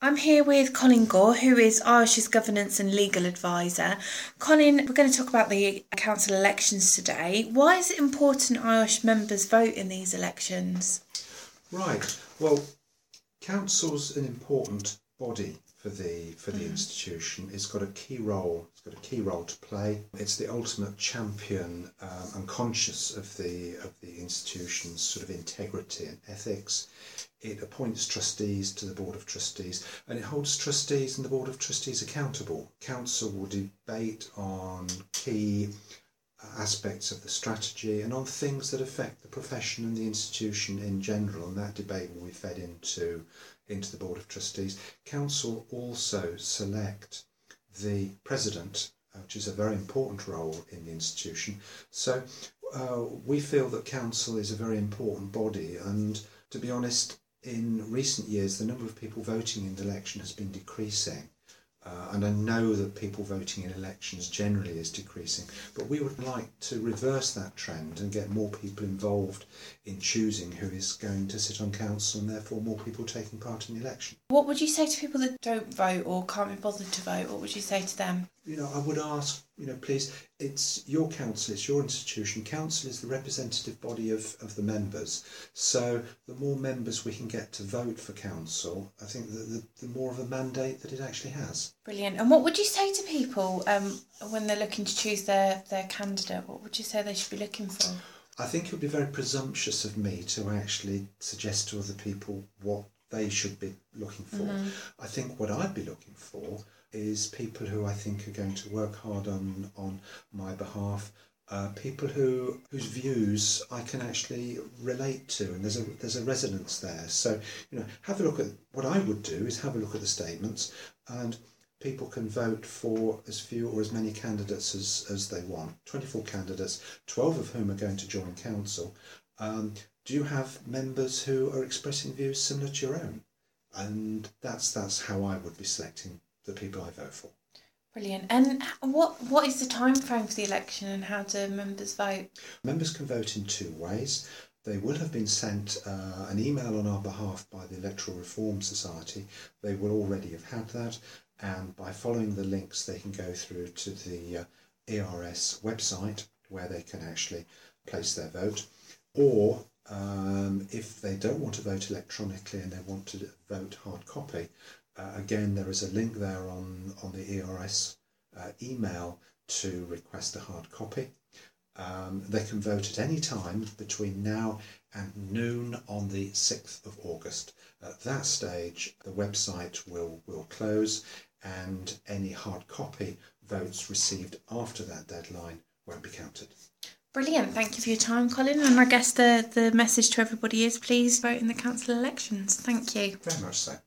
I'm here with Colin Gore, who is Irish's Governance and Legal Advisor. Colin, we're going to talk about the council elections today. Why is it important Irish members vote in these elections? Right. Well, council's an important body for the institution. It's got a key role. It's got a key role to play. It's the ultimate champion and conscious of the institution's sort of integrity and ethics. It appoints trustees to the Board of Trustees, and it holds trustees and the Board of Trustees accountable. Council will debate on key aspects of the strategy and on things that affect the profession and the institution in general, and that debate will be fed into the Board of Trustees. Council also select the president, which is a very important role in the institution. So we feel that council is a very important body, and to be honest, in recent years the number of people voting in the election has been decreasing. And I know that people voting in elections generally is decreasing, but we would like to reverse that trend and get more people involved in choosing who is going to sit on council, and therefore more people taking part in the election. What would you say to people that don't vote or can't be bothered to vote? What would you say to them? I would ask, please, it's your council, it's your institution. Council is the representative body of the members. So the more members we can get to vote for council, I think the more of a mandate that it actually has. Brilliant. And what would you say to people when they're looking to choose their candidate? What would you say they should be looking for? I think it would be very presumptuous of me to actually suggest to other people what they should be looking for. I think what I'd be looking for is people who I think are going to work hard on my behalf, people whose views I can actually relate to, and there's a resonance there. So have a look at what I would do is have a look at the statements, and people can vote for as few or as many candidates as they want. 24 candidates, 12 of whom are going to join council. Do you have members who are expressing views similar to your own? And that's how I would be selecting the people I vote for. Brilliant. And what is the time frame for the election, and how do members vote? Members can vote in two ways. They will have been sent an email on our behalf by the Electoral Reform Society. They will already have had that, and by following the links they can go through to the ERS website where they can actually place their vote. Or if they don't want to vote electronically and they want to vote hard copy, again, there is a link there on the ERS email to request a hard copy. They can vote at any time between now and noon on the 6th of August. At that stage, the website will close, and any hard copy votes received after that deadline won't be counted. Brilliant. Thank you for your time, Colin. And I guess the message to everybody is please vote in the council elections. Thank you. Very much so.